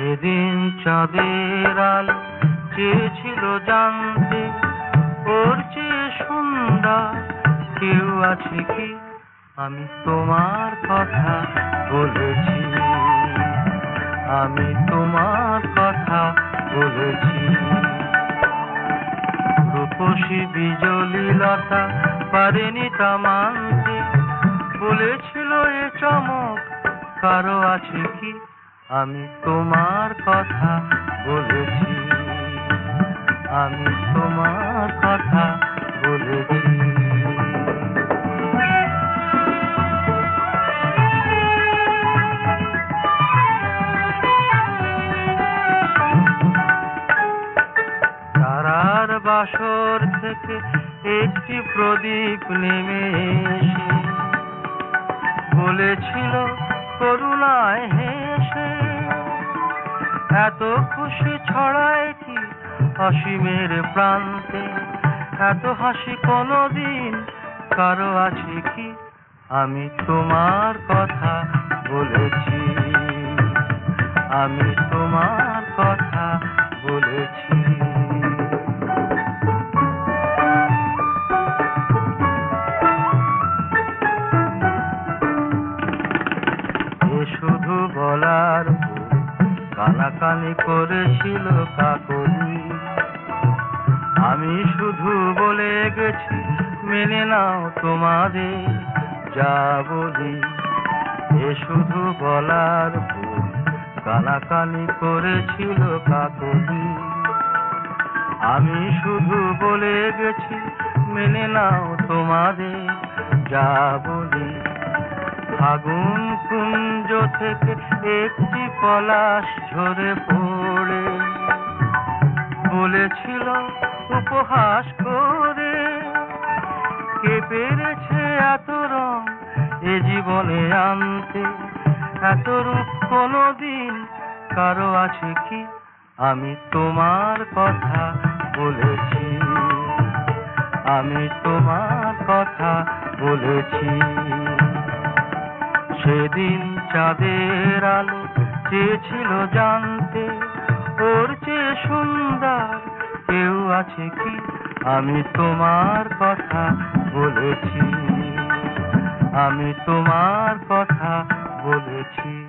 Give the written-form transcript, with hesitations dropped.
সেদিন চাঁদের আলো চেয়েছিল জানতে, ওর চেয়ে সুন্দর কেউ আছে কি? আমি তোমার কথা বলেছি, আমি তোমার কথা বলেছি। রূপসী বিজলি লতা পারেনি তা মানতে, বলেছিল এ চমক কারো আছে কি? আমি তোমার কথা বলেছি, আমি তোমার কথা বলেছি। তারার বাসর থেকে একটি প্রদীপ নেমে এসে বলেছিল করুণায় হেসে, এত খুশি ছড়ায় কি অসীমের প্রান্তে? এত হাসি কোনদিন কারো আছে কি? আমি তোমার কথা বলেছি, আমি তোমার কথা বলেছি। এ শুধু বলার কানাকানি করেছিল কাকলি, আমি শুধু বলে গেছি মেনে নাও তোমাদের যা বলি। এ শুধু বলার কানাকানি করেছিল কাকলি, আমি শুধু বলে গেছি মেনে নাও তোমাদের যা বলি। ফাগুন কুঞ্জ থেকে একটি পলাশ ঝরে পড়ে বলেছিল উপহাস করে, কে পেরেছে এত রং এ জীবনে আনতে? এত রূপ কোনদিন কারো আছে কি? আমি তোমার কথা বলেছি, আমি তোমার কথা বলেছি। সেদিন চাঁদের আলো চেয়েছিল জানতে, ওর চেয়ে সুন্দর কেউ আছে কি? আমি তোমার কথা বলেছি, আমি তোমার কথা বলেছি।